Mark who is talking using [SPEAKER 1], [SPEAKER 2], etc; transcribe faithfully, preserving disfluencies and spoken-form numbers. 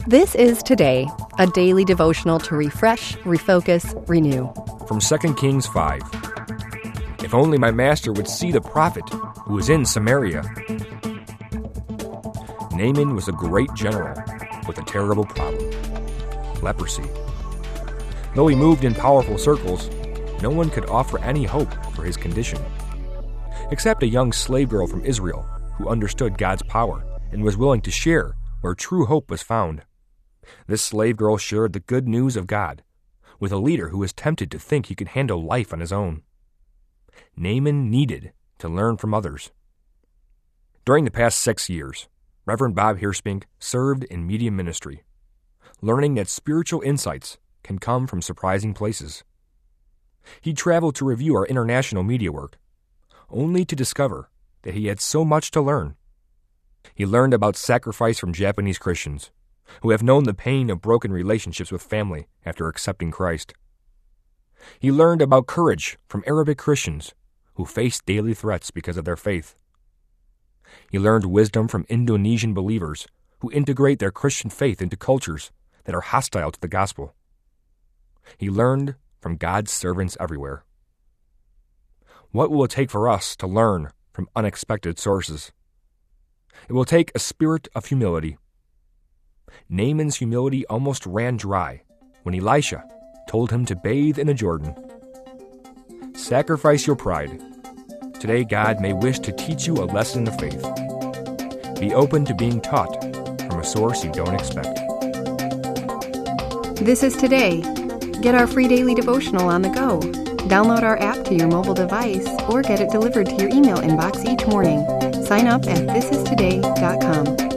[SPEAKER 1] This is Today, a daily devotional to refresh, refocus, renew.
[SPEAKER 2] From Second Kings five. If only my master would see the prophet who is in Samaria. Naaman was a great general with a terrible problem: leprosy. Though he moved in powerful circles, no one could offer any hope for his condition, except a young slave girl from Israel who understood God's power and was willing to share where true hope was found. This slave girl shared the good news of God with a leader who was tempted to think he could handle life on his own. Naaman needed to learn from others. During the past six years, Reverend Bob Hirspink served in media ministry, learning that spiritual insights can come from surprising places. He traveled to review our international media work, only to discover that he had so much to learn. He learned about sacrifice from Japanese Christians, who have known the pain of broken relationships with family after accepting Christ. He learned about courage from Arabic Christians who face daily threats because of their faith. He learned wisdom from Indonesian believers who integrate their Christian faith into cultures that are hostile to the gospel. He learned from God's servants everywhere. What will it take for us to learn from unexpected sources? It will take a spirit of humility. Naaman's humility almost ran dry when Elisha told him to bathe in the Jordan. Sacrifice your pride. Today, God may wish to teach you a lesson of faith. Be open to being taught from a source you don't expect.
[SPEAKER 1] This is Today. Get our free daily devotional on the go. Download our app to your mobile device or get it delivered to your email inbox each morning. Sign up at this is today dot com.